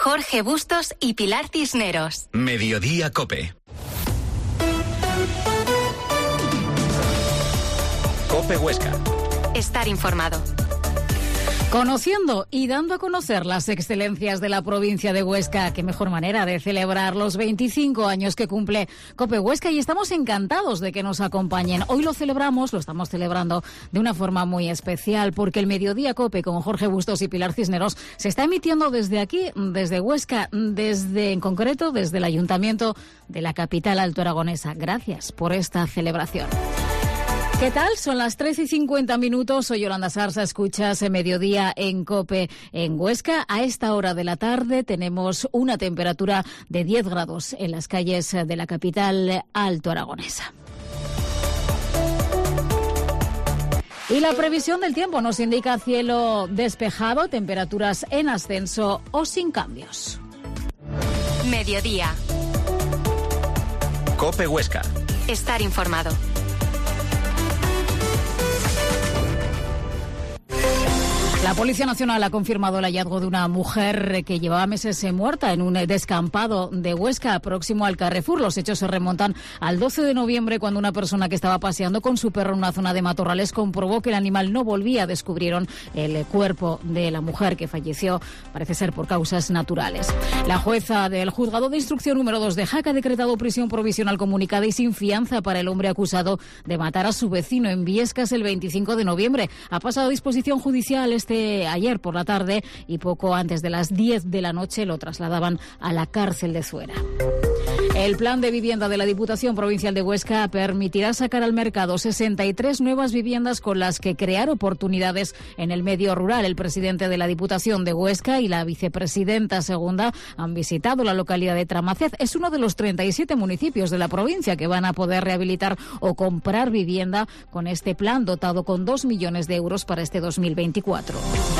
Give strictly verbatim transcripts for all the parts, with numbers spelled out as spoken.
Jorge Bustos y Pilar Cisneros. Mediodía COPE. COPE Huesca. Estar informado. Conociendo y dando a conocer las excelencias de la provincia de Huesca. Qué mejor manera de celebrar los veinticinco años que cumple COPE Huesca, y estamos encantados de que nos acompañen. Hoy lo celebramos, lo estamos celebrando de una forma muy especial, porque el Mediodía COPE con Jorge Bustos y Pilar Cisneros se está emitiendo desde aquí, desde Huesca, desde en concreto desde el Ayuntamiento de la capital altoaragonesa. Gracias por esta celebración. ¿Qué tal? Son las trece y cincuenta minutos. Soy Yolanda Sarsa, escuchas en Mediodía en COPE en Huesca. A esta hora de la tarde tenemos una temperatura de diez grados en las calles de la capital altoaragonesa. Y la previsión del tiempo nos indica cielo despejado, temperaturas en ascenso o sin cambios. Mediodía. COPE Huesca. Estar informado. La Policía Nacional ha confirmado el hallazgo de una mujer que llevaba meses muerta en un descampado de Huesca, próximo al Carrefour. Los hechos se remontan al doce de noviembre, cuando una persona que estaba paseando con su perro en una zona de matorrales comprobó que el animal no volvía. Descubrieron el cuerpo de la mujer, que falleció, parece ser, por causas naturales. La jueza del Juzgado de Instrucción número dos de Jaca ha decretado prisión provisional comunicada y sin fianza para el hombre acusado de matar a su vecino en Viescas el veinticinco de noviembre. Ha pasado a disposición judicial este ayer por la tarde, y poco antes de las diez de la noche lo trasladaban a la cárcel de Zuera. El plan de vivienda de la Diputación Provincial de Huesca permitirá sacar al mercado sesenta y tres nuevas viviendas con las que crear oportunidades en el medio rural. El presidente de la Diputación de Huesca y la vicepresidenta segunda han visitado la localidad de Tramacez. Es uno de los treinta y siete municipios de la provincia que van a poder rehabilitar o comprar vivienda con este plan, dotado con dos millones de euros para este dos mil veinticuatro.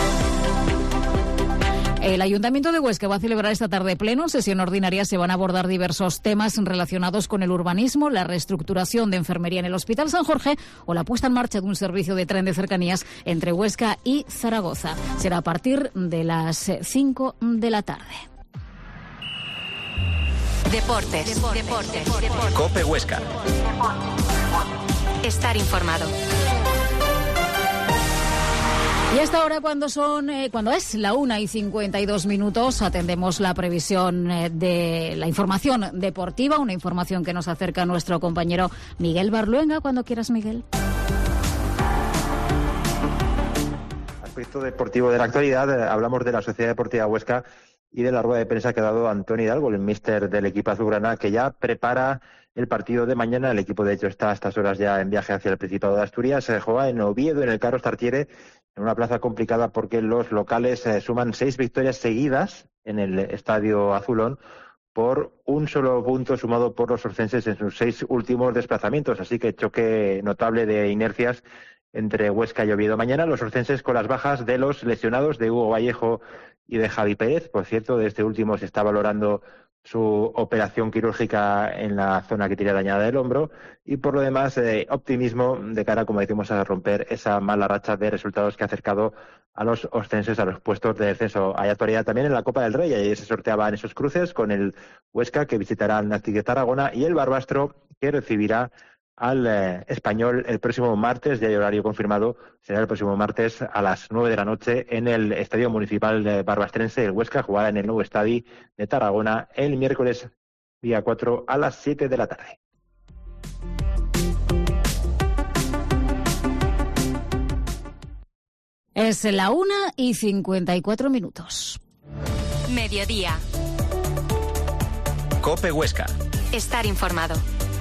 El Ayuntamiento de Huesca va a celebrar esta tarde pleno. En sesión ordinaria se van a abordar diversos temas relacionados con el urbanismo, la reestructuración de enfermería en el Hospital San Jorge o la puesta en marcha de un servicio de tren de cercanías entre Huesca y Zaragoza. Será a partir de las cinco de la tarde. Deportes. Deportes. Deportes. Deportes. COPE Huesca. Estar informado. Y hasta ahora, cuando son, eh, cuando es la una y cincuenta y dos minutos, atendemos la previsión eh, de la información deportiva, una información que nos acerca nuestro compañero Miguel Barluenga. Cuando quieras, Miguel. Aspecto deportivo de la actualidad, eh, hablamos de la Sociedad Deportiva Huesca y de la rueda de prensa que ha dado Antoni Hidalgo, el míster del equipo azulgrana, que ya prepara el partido de mañana. El equipo, de hecho, está a estas horas ya en viaje hacia el Principado de Asturias. Se juega en Oviedo, en el Carlos Tartiere, en una plaza complicada porque los locales eh, suman seis victorias seguidas en el Estadio Azulón, por un solo punto sumado por los orcenses en sus seis últimos desplazamientos. Así que choque notable de inercias entre Huesca y Oviedo. Mañana los orcenses con las bajas de los lesionados de Hugo Vallejo y de Javi Pérez. Por cierto, de este último se está valorando su operación quirúrgica en la zona que tiene dañada del hombro, y por lo demás eh, optimismo de cara, como decimos, a romper esa mala racha de resultados que ha acercado a los oscenses a los puestos de descenso. Hay actualidad también en la Copa del Rey. Ayer se sorteaban esos cruces con el Huesca, que visitará al Nàstic de Tarragona, y el Barbastro, que recibirá al eh, Español el próximo martes. Ya hay horario confirmado, será el próximo martes a las nueve de la noche en el Estadio Municipal de Barbastrense. El Huesca jugará en el nuevo Estadio de Tarragona el miércoles día cuatro a las siete de la tarde. Es la una y cincuenta y cuatro minutos. Mediodía. COPE Huesca. Estar informado.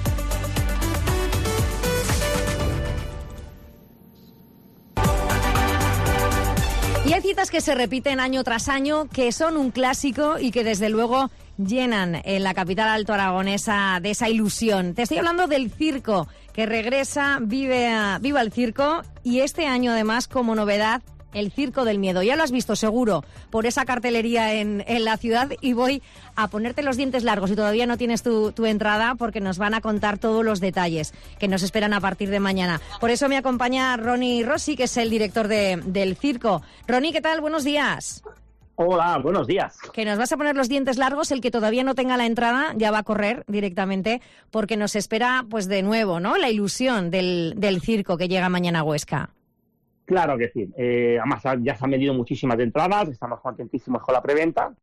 Y hay citas que se repiten año tras año, que son un clásico y que desde luego llenan en la capital altoaragonesa de esa ilusión. Te estoy hablando del circo, que regresa, vive, viva el circo, y este año además, como novedad, el Circo del Miedo. Ya lo has visto seguro por esa cartelería en, en la ciudad, y voy a ponerte los dientes largos si todavía no tienes tu, tu entrada, porque nos van a contar todos los detalles que nos esperan a partir de mañana. Por eso me acompaña Ronnie Rossi, que es el director de, del circo. Ronnie, ¿qué tal? Buenos días. Hola, buenos días. Que nos vas a poner los dientes largos, el que todavía no tenga la entrada ya va a correr directamente porque nos espera pues de nuevo, ¿no? La ilusión del, del circo que llega mañana a Huesca. Claro que sí. Eh, además ya se han vendido muchísimas entradas, estamos contentísimos con la preventa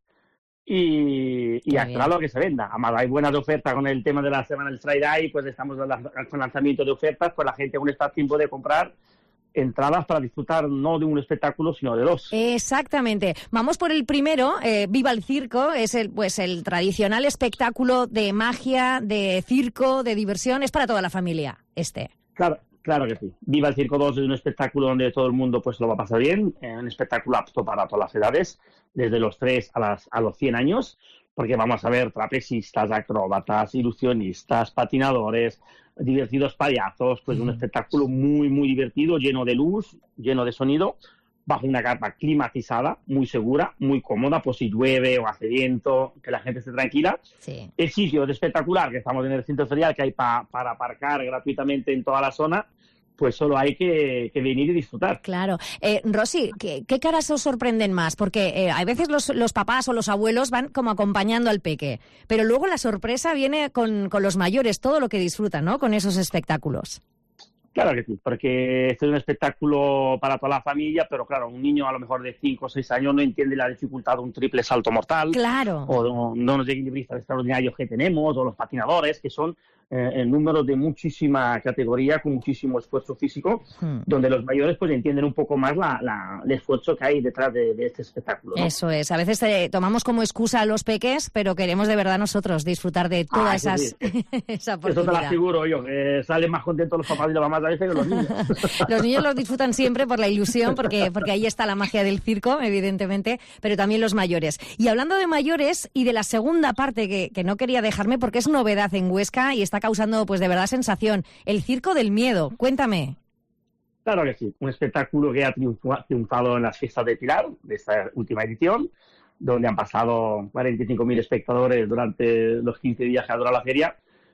y, y a esperar lo que se venda. Además hay buenas ofertas con el tema de la semana del Friday, pues estamos con lanzamiento de ofertas, pues la gente aún está a tiempo de comprar entradas para disfrutar no de un espectáculo sino de dos. Exactamente. Vamos por el primero, eh, Viva el Circo, es el pues el tradicional espectáculo de magia, de circo, de diversión, es para toda la familia este. Claro, claro que sí. Viva el Circo dos es un espectáculo donde todo el mundo pues lo va a pasar bien, eh, un espectáculo apto para todas las edades, desde los tres a, las, a los cien años, porque vamos a ver trapecistas, acróbatas, ilusionistas, patinadores, divertidos payasos, pues un espectáculo muy, muy divertido, lleno de luz, lleno de sonido, bajo una carpa climatizada, muy segura, muy cómoda, pues si llueve o hace viento, que la gente esté tranquila. Sí. El sitio es espectacular, que estamos en el centro ferial, que hay pa, para aparcar gratuitamente en toda la zona, pues solo hay que, que venir y disfrutar. Claro. Eh, Rosy, ¿qué, ¿qué caras os sorprenden más? Porque eh, a veces los, los papás o los abuelos van como acompañando al peque, pero luego la sorpresa viene con, con los mayores, todo lo que disfrutan, ¿no?, con esos espectáculos. Claro que sí, porque este es un espectáculo para toda la familia, pero claro, un niño a lo mejor de cinco o seis años no entiende la dificultad de un triple salto mortal. Claro. O de los equilibristas extraordinarios que tenemos, o los patinadores, que son eh, el número de muchísima categoría, con muchísimo esfuerzo físico, hmm. donde los mayores pues entienden un poco más la, la, el esfuerzo que hay detrás de, de este espectáculo, ¿no? Eso es, a veces eh, tomamos como excusa a los peques, pero queremos de verdad nosotros disfrutar de todas ah, esas... Sí. esa eso te lo aseguro yo, que salen más contentos los papás y las mamás a veces que los niños. Los niños los disfrutan siempre por la ilusión, porque, porque ahí está la magia del circo, evidentemente, pero también los mayores. Y hablando de mayores y de la segunda parte que, que no quería dejarme, porque es novedad en Huesca y está causando pues de verdad sensación, el Circo del Miedo. Cuéntame. Claro que sí, un espectáculo que ha triunfado en las fiestas de Pilar, de esta última edición, donde han pasado cuarenta y cinco mil espectadores durante los quince días que ha durado la feria.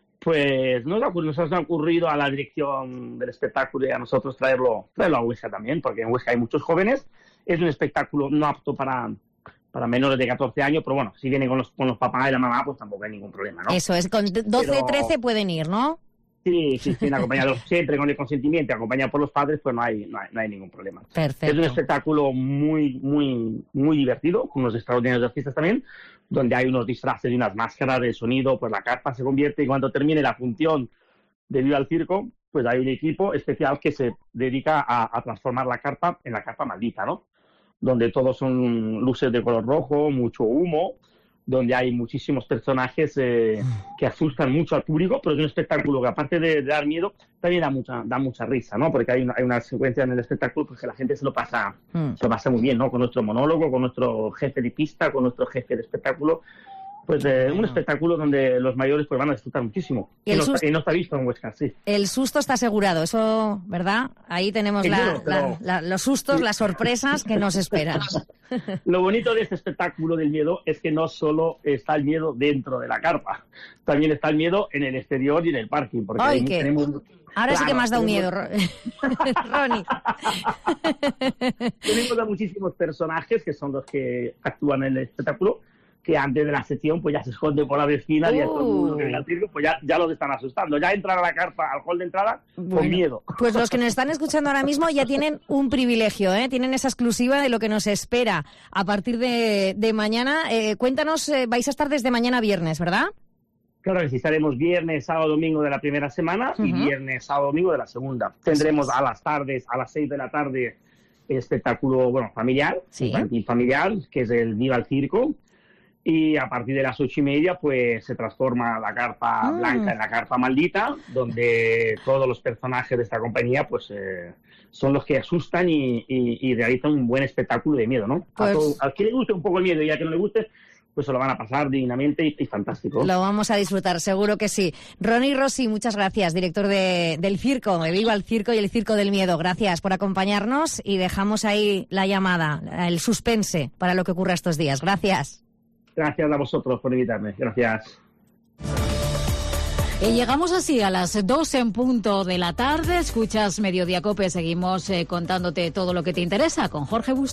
Pues nos ha, nos ha ocurrido a la dirección del espectáculo y a nosotros traerlo, traerlo a Huesca también, porque en Huesca hay muchos jóvenes. Es un espectáculo no apto para, para menores de catorce años, pero bueno, si vienen con los, con los papás y la mamá, pues tampoco hay ningún problema, ¿no? Eso es, con doce, pero... trece pueden ir, ¿no? Sí, sí, sí, acompañados siempre con el consentimiento, acompañado por los padres, pues no hay, no hay, no hay ningún problema. Perfecto. Es un espectáculo muy, muy, muy divertido, con unos extraordinarios artistas también, donde hay unos disfraces y unas máscaras de sonido, pues la carpa se convierte y cuando termine la función de Viva el Circo, pues hay un equipo especial que se dedica a, a transformar la carpa en la carpa maldita, ¿no? Donde todos son luces de color rojo, mucho humo, donde hay muchísimos personajes eh, que asustan mucho al público, pero es un espectáculo que aparte de, de dar miedo, también da mucha, da mucha risa, ¿no? Porque hay una, hay una secuencia en el espectáculo pues que la gente se lo pasa, mm. se lo pasa muy bien, ¿no? Con nuestro monólogo, con nuestro jefe de pista, con nuestro jefe de espectáculo. Pues eh, bueno. Un espectáculo donde los mayores pues van a disfrutar muchísimo. Y, y, no, está, y no está visto en Huesca, sí. El susto está asegurado, eso, ¿verdad? Ahí tenemos la, miedo, pero... la, la, los sustos, sí. Las sorpresas que nos esperan. Lo bonito de este espectáculo del miedo es que no solo está el miedo dentro de la carpa, también está el miedo en el exterior y en el parking. Porque Ay, ¿qué? Tenemos... Ahora claro, sí que me has dado tenemos... miedo, Ronnie. Tenemos a muchísimos personajes que son los que actúan en el espectáculo, que antes de la sección pues ya se esconde por la vecina uh. y a todo el mundo que venga al circo, pues ya, ya los están asustando. Ya entran a la carpa, al hall de entrada, bueno, con miedo. Pues los que nos están escuchando ahora mismo ya tienen un privilegio, ¿eh? Tienen esa exclusiva de lo que nos espera a partir de, de mañana. Eh, cuéntanos, eh, vais a estar desde mañana viernes, ¿verdad? Claro que sí, estaremos viernes, sábado, domingo de la primera semana uh-huh. y viernes, sábado, domingo de la segunda. Tendremos a las tardes, a las seis de la tarde, espectáculo, bueno, familiar, sí. infantil familiar, que es el Viva el Circo. Y a partir de las ocho y media, pues se transforma la carpa ah. blanca en la carpa maldita, donde todos los personajes de esta compañía, pues eh, son los que asustan y, y, y realizan un buen espectáculo de miedo, ¿no? Pues... A todo, al que le guste un poco el miedo y a que no le guste, pues se lo van a pasar dignamente y, y fantástico. Lo vamos a disfrutar, seguro que sí. Ronnie Rossi, muchas gracias, director de, del circo, de Viva el Circo y el Circo del Miedo. Gracias por acompañarnos y dejamos ahí la llamada, el suspense para lo que ocurra estos días. Gracias. Gracias a vosotros por invitarme. Gracias. Y llegamos así a las dos en punto de la tarde. Escuchas Mediodía Cope. Seguimos eh, contándote todo lo que te interesa con Jorge Bustos.